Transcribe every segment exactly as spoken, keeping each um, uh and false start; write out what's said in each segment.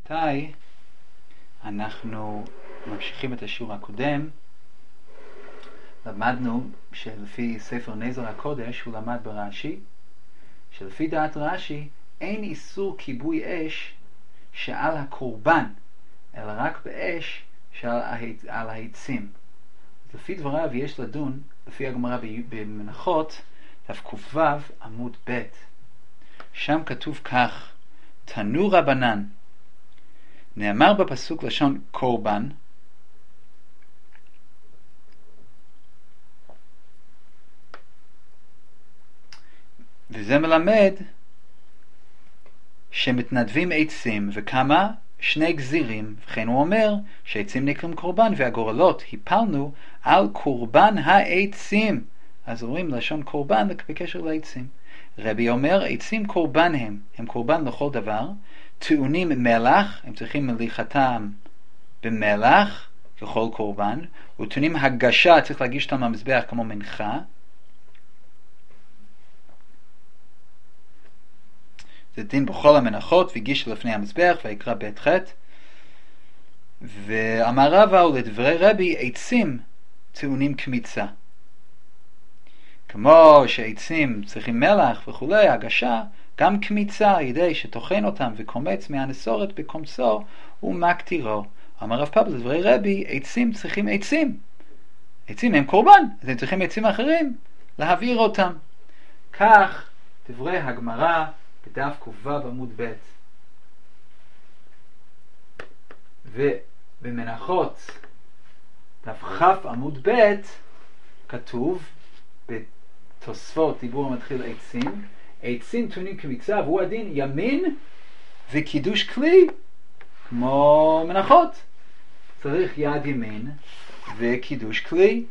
רבותיי, אנחנו ממשיכים את השיעור הקודם. למדנו שלפי ספר נזר הקודש הוא למד ברש"י, שלפי דעת רש"י אין איסור כיבוי אש שעל הקורבן, אלא רק באש שעל העצים. לפי דבריו יש לדון, לפי הגמרא במנחות, תק"ו עמוד ב', שם כתוב כך: תנו רבנן, נאמר בפסוק לשון קורבן, וזה מלמד שמתנדבים עצים, וכמה? שני גזירים. וכן הוא אומר שעצים נקראים קורבן, והגורלות הפלנו על קורבן העצים. אז אומרים לשון קורבן בקשר לעצים. רבי אומר עצים קורבן הם, הם קורבן לכל דבר. טעונים מלח, הם צריכים מליחתם במלח ככל קורבן, וטעונים הגשה, צריך להגיש אותם במזבח כמו מנחה. זה דין בכל המנחות, והגיש לפני המזבח, ויקרא בית ח'. ואמר רבא, ולדברי רבי עצים טעונים קמיצה. כמו שעצים צריכים מלח וכולי, הגשה, גם קמיצה, על ידי שטוחן אותם וקומץ מהנסורת בקומצו ומקטירו. אמר רב פאפא, לדברי רבי, עצים צריכים עצים. עצים הם קורבן, אז הם צריכים עצים אחרים להעביר אותם. כך דברי הגמרא בדף ק"ו עמוד ב'. ובמנחות דף כ' עמוד ב' כתוב בתוספות דיבור המתחיל עצים, עצים טעונים קמיצה, והוא הדין ימין וקידוש כלי, כמו מנחות צריך יד ימין וקידוש כלי.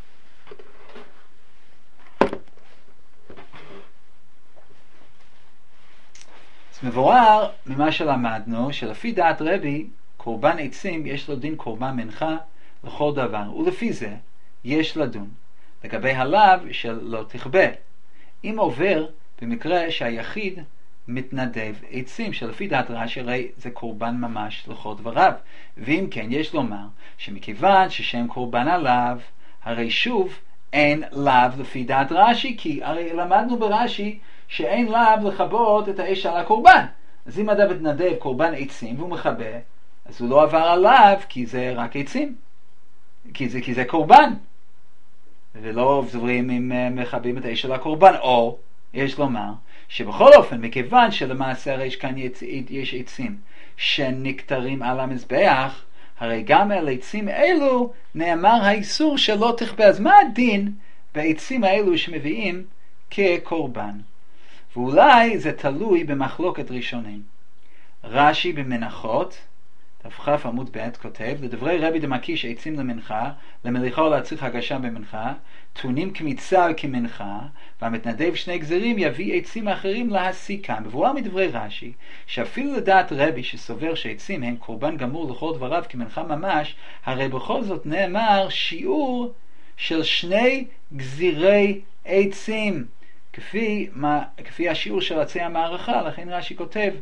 אז מבואר ממה שלמדנו שלפי דעת רבי קורבן עצים יש לו דין קורבן מנחה לכל דבר, ולפי זה יש לדון לגבי הלאו של לא תכבה. אם עובר במקרה שהיחיד מתנדב עצים, שלפי דעת רש"י הרי זה קורבן ממש לכל דבריו, ואם כן יש לומר שמכיוון ששם קורבן עליו, הרי שוב אין לאו לפי דעת רש"י, כי הרי למדנו ברש"י שאין לאו לכבות את האש על הקורבן. אז אם אדם מתנדב קורבן עצים והוא מכבה, אז הוא לא עבר עליו, כי זה רק עצים, כי זה, כי זה קורבן, ולא עוברים אם מכבים את האש על הקורבן. או יש לומר שבכל אופן, מכיוון שלמעשה הרי כאן יש עצים שנקטרים על המזבח, הרי גם על עצים אלו נאמר האיסור שלא תכבה. אז מה הדין בעצים האלו שמביאים כקורבן? ואולי זה תלוי במחלוקת ראשונים. רש"י במנחות תכ"ו עמוד ב' כותב, לדברי רבי דמקיש עצים למנחה, למליחה ולהצריך הגשה במנחה, טעונים קמיצה כמנחה, והמתנדב שני גזירים יביא עצים אחרים להסיקם. מבואר מדברי רש"י שאפילו לדעת רבי שסובר שעצים הם קורבן גמור לכל דבריו כמנחה ממש, הרי בכל זאת נאמר שיעור של שני גזירי עצים, כפי, מה, כפי השיעור של עצי המערכה. לכן רש"י כותב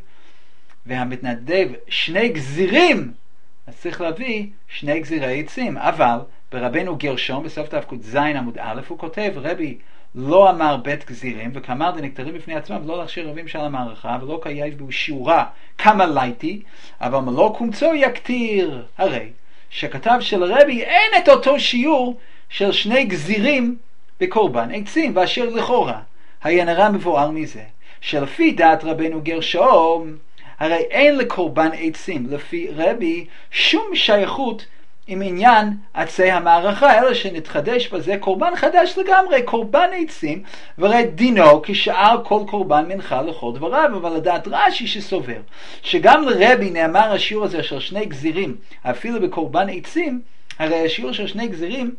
והמתנדב שני גזירים, אז צריך להביא שני גזירי עצים. אבל ברבנו גרשום בסוף תק"ז עמוד א' הוא כותב, רבי לא אמר בית גזירים, וכאמר דנקטרים בפני עצמם ולא להכשיר רבים של המערכה, ולא קייב בו שיעורה כמה לייטי, אבל מלוא קומצו יקטיר. הרי שכתב של רבי אין את אותו שיעור של שני גזירים בקורבן עצים, ואשר לכאורה היה נראה מבואר מזה שלפי דעת רבנו גרשום הרי אין לקורבן עצים לפי רבי שום שייכות עם עניין עצי המערכה, אלא שנתחדש בזה קורבן חדש לגמרי, קורבן עצים, ורי דינו כשאר כל קורבן מנחה לכל דבריו. אבל לדעת רש"י שסובר שגם לרבי נאמר השיעור הזה של שני גזירים אפילו בקורבן עצים, הרי השיעור של שני גזירים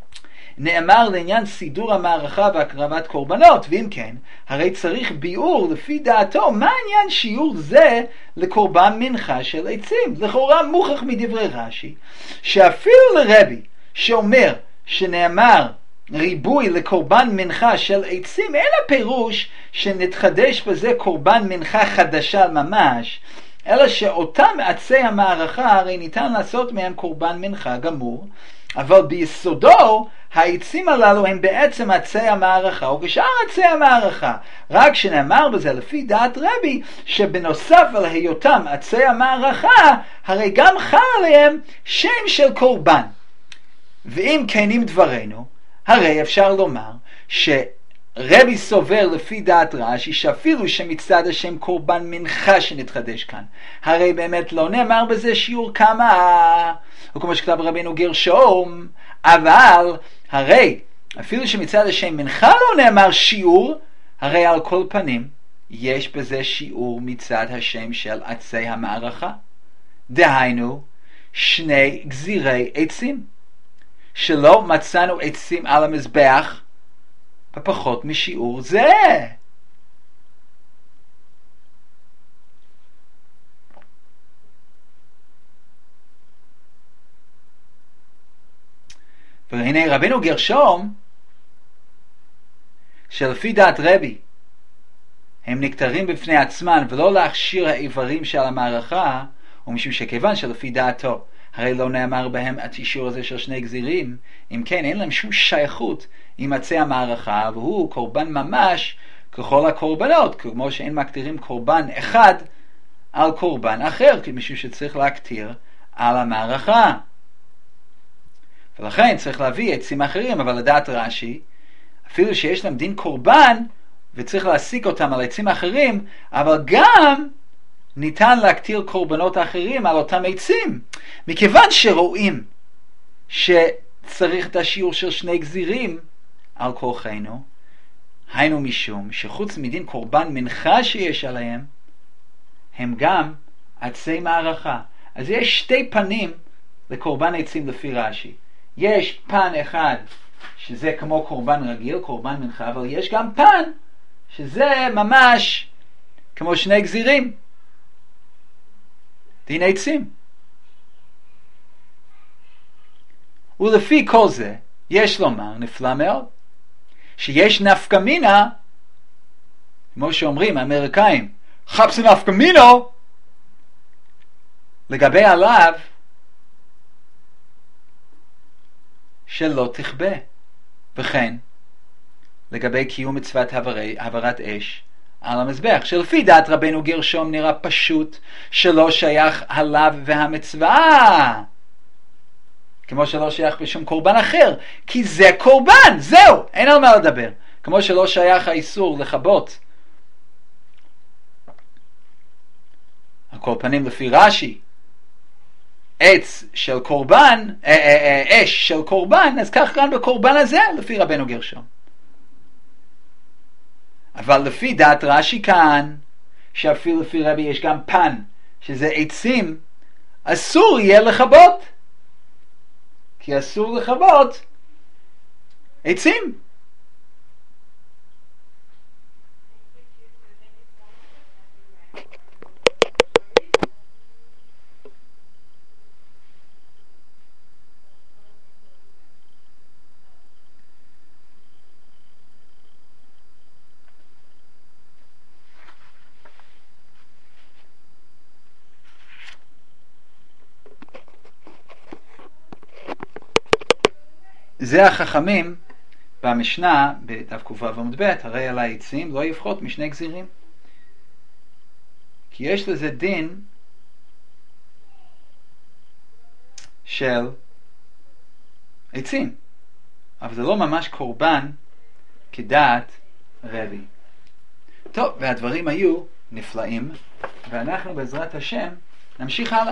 נאמר לעניין סידור המערכה והקרבת קורבנות, ואם כן, הרי צריך ביאור לפי דעתו מה עניין שיעור זה לקורבן מנחה של עצים. לכאורה מוכח מדברי רש"י שאפילו לרבי שאומר שנאמר ריבוי לקורבן מנחה של עצים, אין הפירוש שנתחדש בזה קורבן מנחה חדשה ממש, אלא שאותם עצי המערכה הרי ניתן לעשות מהם קורבן מנחה גמור, אבל ביסודו העצים הללו הם בעצם עצי המערכה, וכשאר עצי המערכה, רק שנאמר בזה לפי דעת רבי, שבנוסף על היותם עצי המערכה, הרי גם חל עליהם שם של קורבן. ואם כנים דברנו, הרי אפשר לומר שרבי סובר לפי דעת רש"י, שאפילו שמצד השם קורבן מנחה שנתחדש כאן, הרי באמת לא נאמר בזה שיעור כמה, או כמו שכתב רבינו גרשום, אבל הרי אפילו שמצד השם מנחה לא נאמר שיעור, הרי על כל פנים יש בזה שיעור מצד השם של עצי המערכה. דהיינו, שני גזירי עצים, שלא מצאנו עצים על המזבח בפחות משיעור זה. והנה רבינו גרשום, שלפי דעת רבי הם נקטרים בפני עצמן ולא להכשיר האיברים של המערכה, ומשום שכיוון שלפי דעתו הרי לא נאמר בהם התישור הזה של שני גזירים, אם כן אין להם שום שייכות עם עצי המערכה, והוא קורבן ממש ככל הקורבנות, כמו שאין מקטירים קורבן אחד על קורבן אחר, כי משום שצריך להקטיר על המערכה. ולכן צריך להביא עצים אחרים, אבל לדעת רש"י, אפילו שיש להם דין קורבן וצריך להסיק אותם על עצים אחרים, אבל גם ניתן להקטיר קורבנות אחרים על אותם עצים, מכיוון שרואים שצריך את השיעור של שני גזירים על כורחנו, היינו משום שחוץ מדין קורבן מנחה שיש עליהם, הם גם עצי מערכה. אז יש שתי פנים לקורבן עצים לפי רש"י. יש פן אחד שזה כמו קורבן רגיל, קורבן מנחה, אבל יש גם פן שזה ממש כמו שני גזירים, דין עצים. ולפי כל זה יש לומר נפלא מאוד שיש נפקא מינה, כמו שאומרים האמריקאים, חפשו נפקא מינו, לגבי עליו שלא תכבה, וכן לגבי קיום מצוות העברת אש על המזבח, שלפי דעת רבנו גרשום נראה פשוט שלא שייך עליו והמצווה, כמו שלא שייך בשום קורבן אחר, כי זה קורבן, זהו, אין על מה לדבר. כמו שלא שייך האיסור לכבות, על כל פנים לפי רש"י, עץ של קורבן, אה, אה, אה, אש של קורבן, אז כך כאן בקורבן הזה לפי רבנו גרשום. אבל לפי דעת רש"י כאן, שאפילו לפי רבי יש גם פן, שזה עצים, אסור יהיה לכבות, כי אסור לכבות עצים. זה החכמים במשנה בדף ק"ו עמוד ב', הרי על העצים לא יפחות משני גזירים, כי יש לזה דין של עצים, אבל זה לא ממש קורבן כדעת רבי. טוב, והדברים היו נפלאים, ואנחנו בעזרת השם נמשיך הלאה.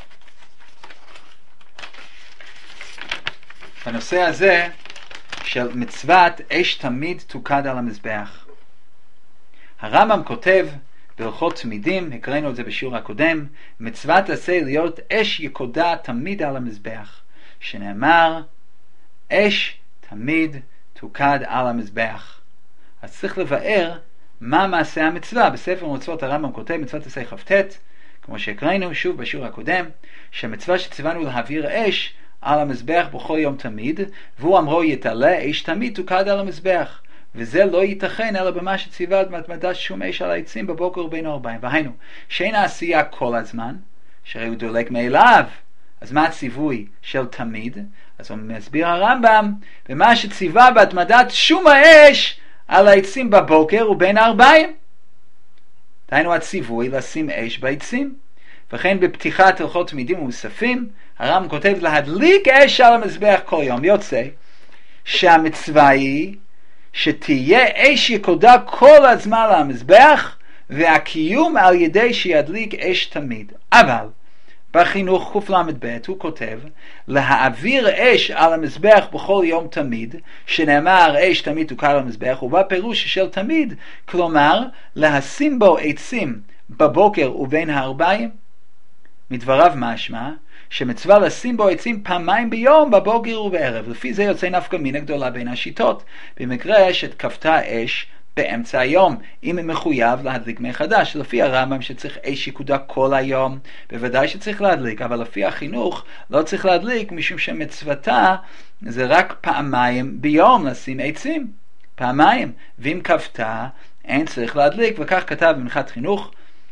בנושא הזה של מצוות אש תמיד תוקד על המזבח. הרמב"ם כותב בהלכות תמידים, הקראנו את זה בשיעור הקודם, מצוות עשה להיות אש יקודה תמיד על המזבח, שנאמר אש תמיד תוקד על המזבח. אז צריך לבאר מה מעשה המצווה. בספר מצוות הרמב"ם כותב מצוות עשה כ"ט, כמו שהקראנו שוב בשיעור הקודם, שהמצווה שציוונו להעביר אש על המזבח בכל יום תמיד, והוא אמרו יתעלה אש תמיד תוקד על המזבח. וזה לא ייתכן אלא במה שציווה את התמדת שום אש על העצים בבוקר ובין הארבעים. והיינו, שאין העשייה כל הזמן, שהרי הוא דולק מאליו, אז מה הציווי של תמיד? אז הוא מסביר הרמב"ם, במה שציווה בהתמדת שום האש על העצים בבוקר ובין הארבעים. היינו הציווי לשים אש בעצים. וכן בפתיחת הלכות תמידים ומוספים, הרמב"ם כותב להדליק אש על המזבח כל יום. יוצא שהמצווה היא שתהיה אש יקודה כל הזמן על המזבח, והקיום על ידי שידליק אש תמיד. אבל בחינוך קל"ב הוא כותב להעביר אש על המזבח בכל יום תמיד, שנאמר אש תמיד תוקע על המזבח, ובפירוש של תמיד, כלומר לשים בו עצים בבוקר ובין הארבעים. מדבריו משמע שמצווה לשים בו עצים פעמיים ביום, בבוקר ובערב. לפי זה יוצא נפקא מינה גדולה בין השיטות, במקרה שתכפתה אש באמצע היום, אם היא מחויב להדליק מחדש. לפי הרמב"ם שצריך אש יקודה כל היום, בוודאי שצריך להדליק, אבל לפי החינוך לא צריך להדליק, משום שמצוותה זה רק פעמיים ביום לשים עצים, פעמיים, ואם כפתה אין צריך להדליק. וכך כתב במנחת חינוך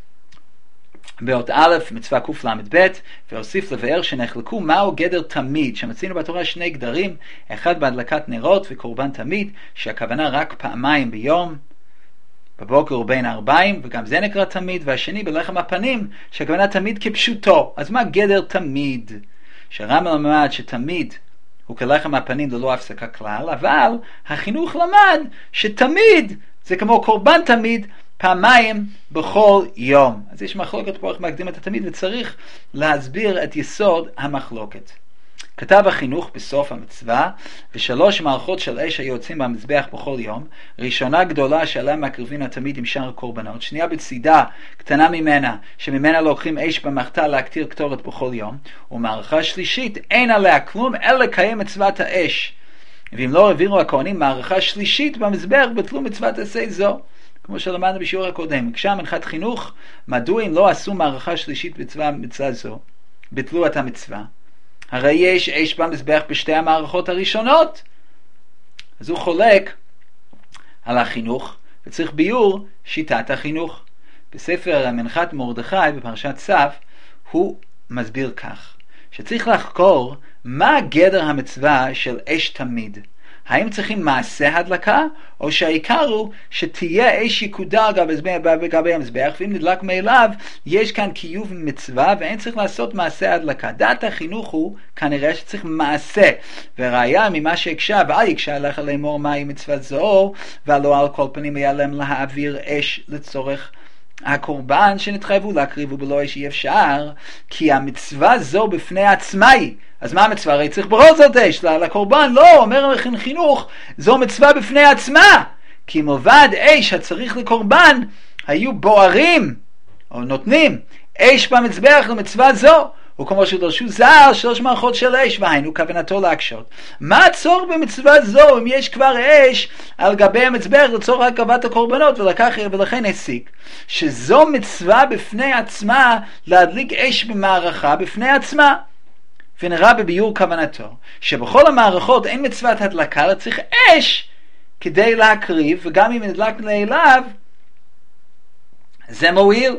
באות א', מצווה קל"ב, והוסיף לבאר שנחלקו מהו גדר תמיד, שמצינו בתורה שני גדרים, אחד בהדלקת נרות וקורבן תמיד, שהכוונה רק פעמיים ביום, בבוקר ובין הארבעים, וגם זה נקרא תמיד, והשני בלחם הפנים, שהכוונה תמיד כפשוטו. אז מה גדר תמיד? שהרמב"ם למד שתמיד הוא כלחם הפנים ללא הפסקה כלל, אבל החינוך למד שתמיד זה כמו קורבן תמיד, פעמיים בכל יום. אז יש מחלוקת פה איך מקדים את התמיד, וצריך להסביר את יסוד המחלוקת. כתב החינוך בסוף המצווה, ושלוש מערכות של אש היוצאים במזבח בכל יום, ראשונה גדולה שעליה מקריבים התמיד עם שאר הקורבנות, שנייה בצידה קטנה ממנה, שממנה לוקחים אש במחתה להקטיר קטורת בכל יום, ומערכה שלישית אין עליה כלום אלא לקיים מצוות האש. ואם לא העבירו הכהנים מערכה שלישית במזבח, בטלו מצוות עשה זו. כמו שלמדנו בשיעור הקודם, כשם מנחת חינוך, מדוע אם לא עשו מערכה שלישית בצבא מצווה זו, ביטלו את המצווה? הרי יש אש במזבח בשתי המערכות הראשונות. אז הוא חולק על החינוך, וצריך ביור שיטת החינוך. בספר מנחת מרדכי בפרשת צו, הוא מסביר כך, שצריך לחקור מה גדר המצווה של אש תמיד. האם צריכים מעשה הדלקה, או שהעיקר הוא שתהיה אש יקודה בגבי המזבח, ואם נדלק מאליו, יש כאן קיום מצווה, ואין צריך לעשות מעשה הדלקה. דעת החינוך הוא כנראה שצריך מעשה, וראיה ממה שהקשה, ואל יקשה לך לאמור מהי מצווה זו, ולא על כל פנים היה להם להעביר אש לצורך הקורבן שנתחייבו להקריב ובלא אש אי אפשר, כי המצווה זו בפני עצמה היא. אז מה המצווה? הרי צריך בכל זאת אש לקורבן. לא, אומר לכן חינוך, זו מצווה בפני עצמה, כי מלבד אש הצריך לקורבן היו בוערים או נותנים אש במזבח למצווה זו, וכמו שדרשו ז"ל שלוש מערכות של אש, והיינו כוונתו להקשות. מה הצורך במצווה זו אם יש כבר אש על גבי המזבח לצורך הקרבת הקורבנות? ולכך, ולכן הסיק שזו מצווה בפני עצמה להדליק אש במערכה בפני עצמה. ונראה בביור כוונתו שבכל המערכות אין מצוות הדלקה, אלא צריך אש כדי להקריב, וגם אם נדלק מאליו זה מועיל.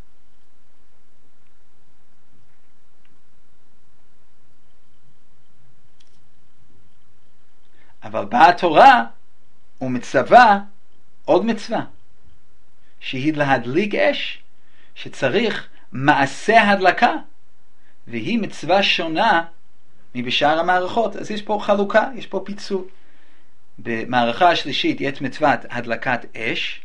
אבל באה התורה ומצווה עוד מצווה, שהיא להדליק אש, שצריך מעשה הדלקה, והיא מצווה שונה מבשאר המערכות. אז יש פה חלוקה, יש פה פיצול. במערכה השלישית יש מצוות הדלקת אש,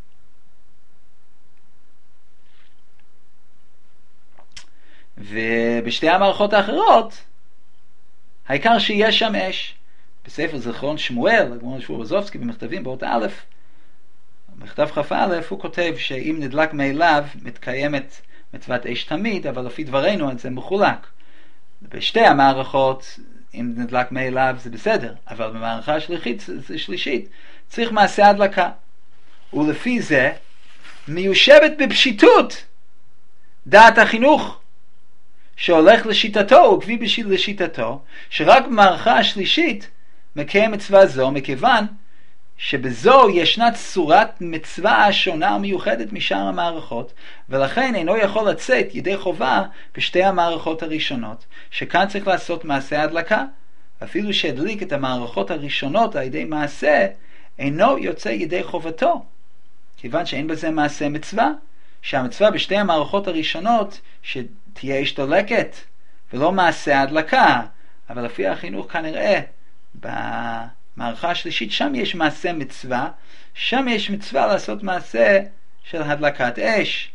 ובשתי המערכות האחרות העיקר שיש שם אש. בספר זיכרון שמואל, הגמרא שמואל רוזובסקי במכתבים באות א', במכתב כ"א, הוא כותב שאם נדלק מאליו מתקיימת מצוות אש תמיד, אבל לפי דברינו זה מחולק. בשתי המערכות אם נדלק מאליו זה בסדר, אבל במערכה השלישית, שלישית צריך מעשה הדלקה. ולפי זה מיושבת בפשיטות דעת החינוך, שהולך לשיטתו וקביע לשיטתו, שרק במערכה השלישית מקיים מצווה זו, מכיוון שבזו ישנה צורת מצווה שונה ומיוחדת משאר המערכות, ולכן אינו יכול לצאת ידי חובה בשתי המערכות הראשונות, שכאן צריך לעשות מעשה הדלקה. אפילו שהדליק את המערכות הראשונות על ידי מעשה, אינו יוצא ידי חובתו, כיוון שאין בזה מעשה מצווה, שהמצווה בשתי המערכות הראשונות שתהיה אש דולקת, ולא מעשה הדלקה. אבל לפי החינוך כנראה, במערכה השלישית, שם יש מעשה מצווה, שם יש מצווה לעשות מעשה של הדלקת אש.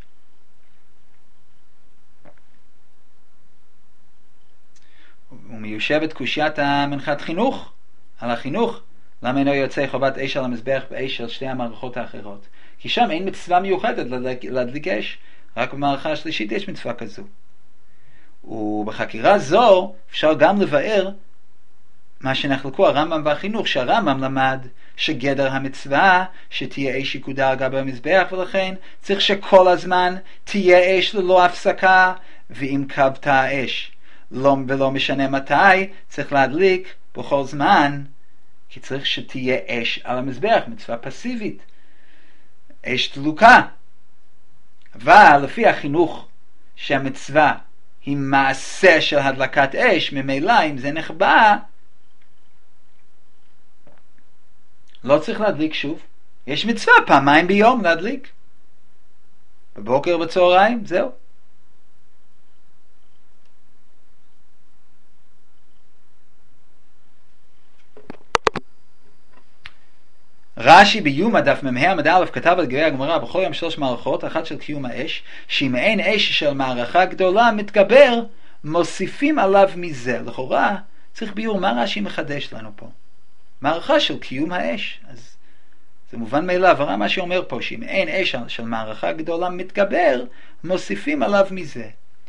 ומיושבת קושיית המנחת חינוך, על החינוך, למה אינו יוצא חובת אש על המזבח באש של שתי המערכות האחרות? כי שם אין מצווה מיוחדת להדליק אש, רק במערכה השלישית יש מצווה כזו. ובחקירה זו אפשר גם לבאר מה שנחלקו הרמב"ם והחינוך, שהרמב"ם למד שגדר המצווה שתהיה אש יקודה על גבי המזבח, ולכן צריך שכל הזמן תהיה אש ללא הפסקה, ואם כבתה האש לא, ולא משנה מתי, צריך להדליק בכל זמן, כי צריך שתהיה אש על המזבח, מצווה פסיבית, אש דלוקה. אבל לפי החינוך שהמצווה היא מעשה של הדלקת אש, ממילא אם זה נחבא, לא צריך להדליק שוב. יש מצווה פעמיים ביום להדליק, בבוקר ובצהריים, זהו. רש"י ביומא דף מ"ה עמוד א' כתב על גבי הגמרא בכל יום שלוש מערכות, אחת של קיום האש, שאם אין אש של מערכה גדולה מתגבר, מוסיפים עליו מזה. לכאורה צריך ביור מה רש"י מחדש לנו פה. מערכה של קיום האש, אז זה מובן מאליו. הר"י מה שאומר פה, שאם אין אש של מערכה גדולה מתגבר, מוסיפים עליו מזה.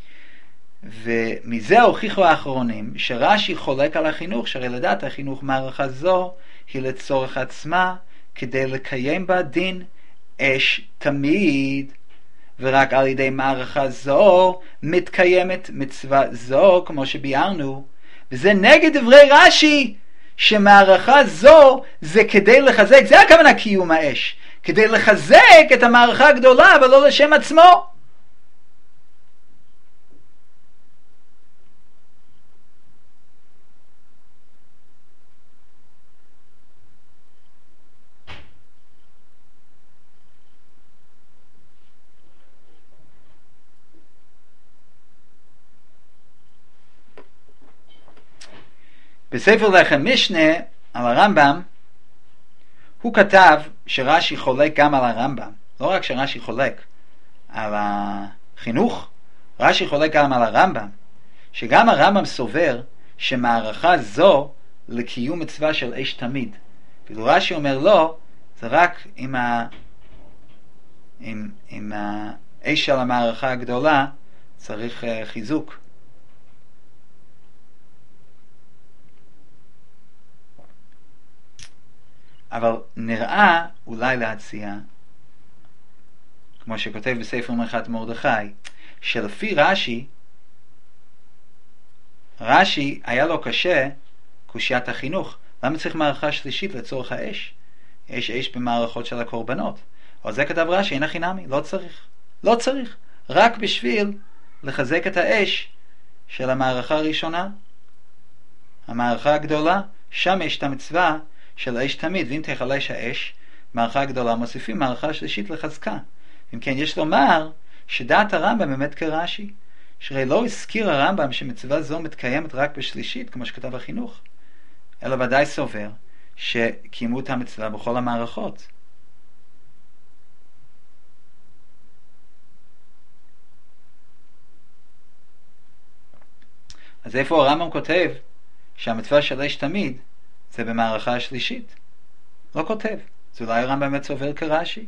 ומזה הוכיחו האחרונים שרש"י חולק על החינוך, שהרי לדעת החינוך מערכה זו היא לצורך עצמה, כדי לקיים בה דין אש תמיד, ורק על ידי מערכה זו מתקיימת מצווה זו, כמו שביארנו. וזה נגד דברי רש"י שמערכה זו זה כדי לחזק, זה הכוונה קיום האש, כדי לחזק את המערכה הגדולה אבל לא לשם עצמו. בספר לחם משנה על הרמב"ם, הוא כתב שרש"י חולק גם על הרמב"ם. לא רק שרש"י חולק על החינוך, רש"י חולק גם על הרמב"ם, שגם הרמב"ם סובר שמערכה זו לקיום מצווה של אש תמיד. ואילו רש"י אומר לא, זה רק עם, ה... עם, עם האש של המערכה הגדולה צריך uh, חיזוק. אבל נראה אולי להציע, כמו שכותב בספר מנחת מרדכי, שלפי רש"י, רש"י היה לו קשה קושיית החינוך. למה צריך מערכה שלישית לצורך האש? יש אש במערכות של הקורבנות. אבל זה כתב רש"י, אין הכי נמי, לא צריך. לא צריך. רק בשביל לחזק את האש של המערכה הראשונה. המערכה הגדולה, שם יש את המצווה של האש תמיד, ואם תחלש האש, מערכה גדולה, מוסיפים מערכה שלישית לחזקה. אם כן, יש לומר שדעת הרמב"ם באמת כרש"י, שהרי לא הזכיר הרמב"ם שמצווה זו מתקיימת רק בשלישית, כמו שכתב החינוך, אלא ודאי סובר שקיימו את המצווה בכל המערכות. אז איפה הרמב"ם כותב שהמצווה של אש תמיד זה במערכה השלישית? לא כותב. אז אולי הרמב"ם באמת סובר כרש"י.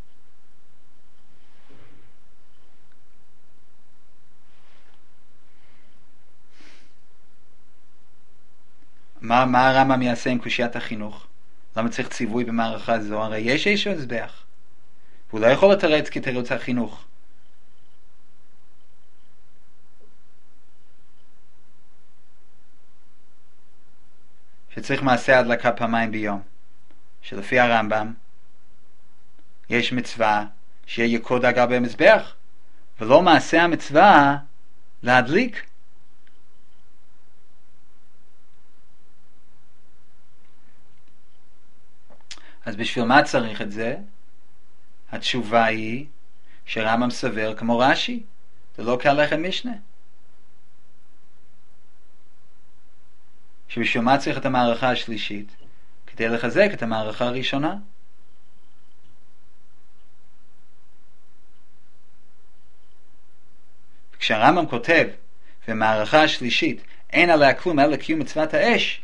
מה, מה הרמב"ם יעשה עם קושיית החינוך? למה צריך ציווי במערכה זו? הרי יש אש במזבח. והוא לא יכול לתרץ כתירוץ החינוך. שצריך מעשה הדלקה פעמיים ביום. שלפי הרמב"ם יש מצווה שיהיה יקוד על גבי המזבח, ולא מעשה המצווה להדליק. אז בשביל מה צריך את זה? התשובה היא שרמב"ם סבר כמו רש"י, זה לא כהלכה משנה. שבשביל מה צריך את המערכה השלישית? כדי לחזק את המערכה הראשונה. כשהרמב"ם כותב במערכה השלישית אין עליה כלום אלא קיום מצוות האש,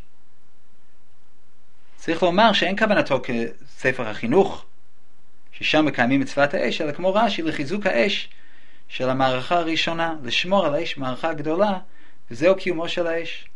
צריך לומר שאין כוונתו כספר החינוך ששם מקיימים מצוות האש, אלא כמו רש"י לחיזוק האש של המערכה הראשונה, לשמור על האש מערכה גדולה, וזהו קיומו של האש.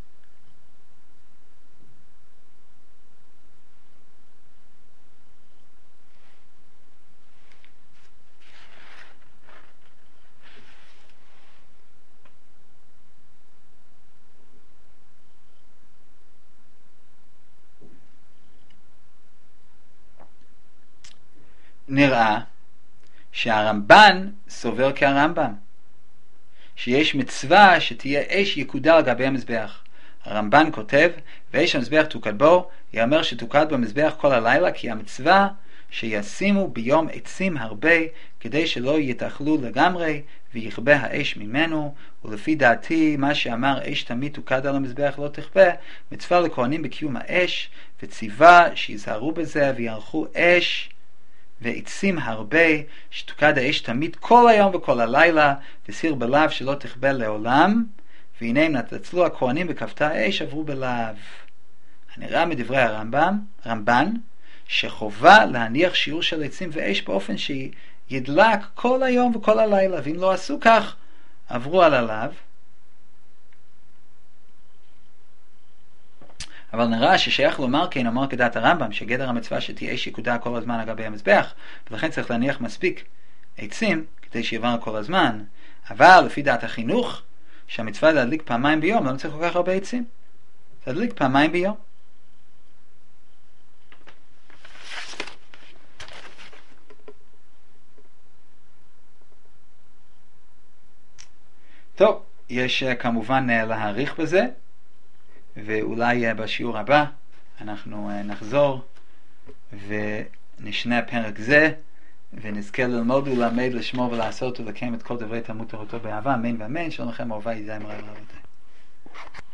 נראה שהרמב"ן סובר כהרמב"ם, שיש מצווה שתהיה אש יקודה על גבי המזבח. הרמב"ן כותב, ואש המזבח תוקד בו, יאמר שתוקד במזבח כל הלילה, כי המצווה שישימו ביום עצים הרבה, כדי שלא יתאכלו לגמרי, ויכבה האש ממנו. ולפי דעתי, מה שאמר אש תמיד תוקד על המזבח לא תכבה, מצווה לכהנים בקיום האש, וציווה שיזהרו בזה ויערכו אש ועצים הרבה, שתוקד האש תמיד כל היום וכל הלילה, וסיר בלהב שלא תכבה לעולם, והנה אם נתצלו הכהנים בכבתה האש עברו בלהב. הנראה מדברי הרמב"ם, רמב"ן, שחובה להניח שיעור של עצים ואש באופן שידלק כל היום וכל הלילה, ואם לא עשו כך, עברו על הלהב. אבל נראה ששייך לומר כן, אמר כדעת הרמב"ם, שגדר המצווה שתהיה אש יקודה כל הזמן על גבי המזבח, ולכן צריך להניח מספיק עצים כדי שיעבר כל הזמן. אבל לפי דעת החינוך, שהמצווה להדליק פעמיים ביום, לא צריך כל כך הרבה עצים. להדליק פעמיים ביום. טוב, יש כמובן להאריך בזה, ואולי בשיעור הבא אנחנו נחזור ונשנה פרק זה, ונזכה ללמוד ולמד, לשמור ולעשות ולקיים את כל דברי תלמוד תורתו באהבה, אמן ואמן. שלום לכם, אהובה יזי מראה רבותיי.